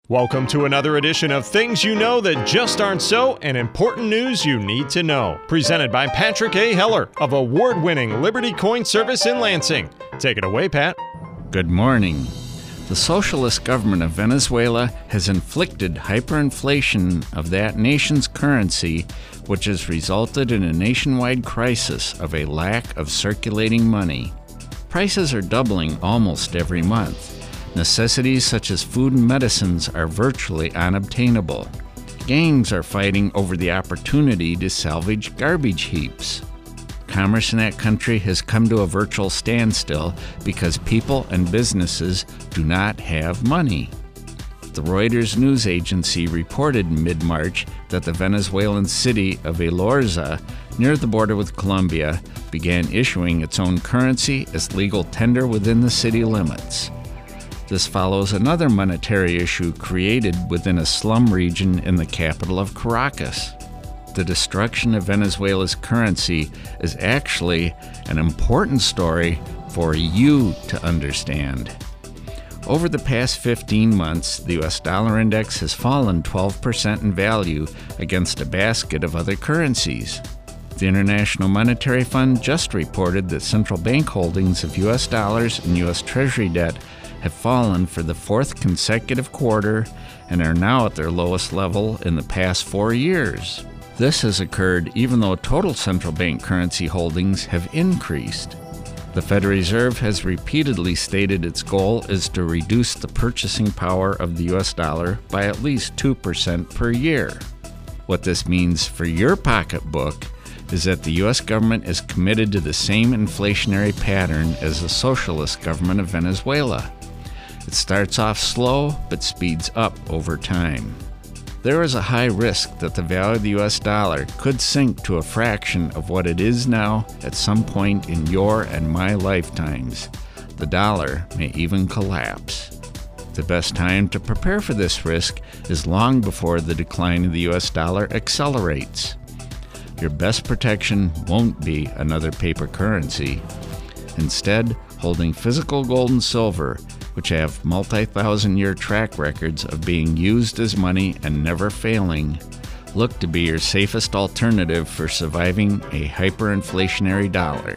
Welcome to another edition of Things You Know That Just Aren't So and Important News You Need to Know. Presented by Patrick A. Heller of award-winning Liberty Coin Service in Lansing. Take it away, Pat. Good morning. The socialist government of Venezuela has inflicted hyperinflation of that nation's currency, which has resulted in a nationwide crisis of a lack of circulating money. Prices are doubling almost every month. Necessities such as food and medicines are virtually unobtainable. Gangs are fighting over the opportunity to salvage garbage heaps. Commerce in that country has come to a virtual standstill because people and businesses do not have money. The Reuters news agency reported in mid-March that the Venezuelan city of Elorza, near the border with Colombia, began issuing its own currency as legal tender within the city limits. This follows another monetary issue created within a slum region in the capital of Caracas. The destruction of Venezuela's currency is actually an important story for you to understand. Over the past 15 months, the U.S. dollar index has fallen 12% in value against a basket of other currencies. The International Monetary Fund just reported that central bank holdings of U.S. dollars and U.S. Treasury debt have fallen for the fourth consecutive quarter and are now at their lowest level in the past 4 years. This has occurred even though total central bank currency holdings have increased. The Federal Reserve has repeatedly stated its goal is to reduce the purchasing power of the U.S. dollar by at least 2% per year. What this means for your pocketbook is that the U.S. government is committed to the same inflationary pattern as the socialist government of Venezuela. It starts off slow, but speeds up over time. There is a high risk that the value of the U.S. dollar could sink to a fraction of what it is now at some point in your and my lifetimes. The dollar may even collapse. The best time to prepare for this risk is long before the decline of the U.S. dollar accelerates. Your best protection won't be another paper currency. Instead, holding physical gold and silver, which have multi-thousand-year track records of being used as money and never failing, look to be your safest alternative for surviving a hyperinflationary dollar.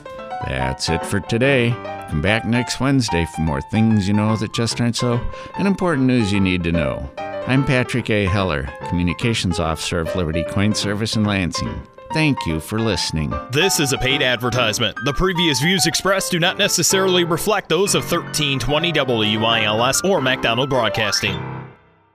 That's it for today. Come back next Wednesday for more Things You Know That Just Aren't So and important news you need to know. I'm Patrick A. Heller, Communications Officer of Liberty Coin Service in Lansing. Thank you for listening. This is a paid advertisement. The previous views expressed do not necessarily reflect those of 1320 WILS or MacDonald Broadcasting.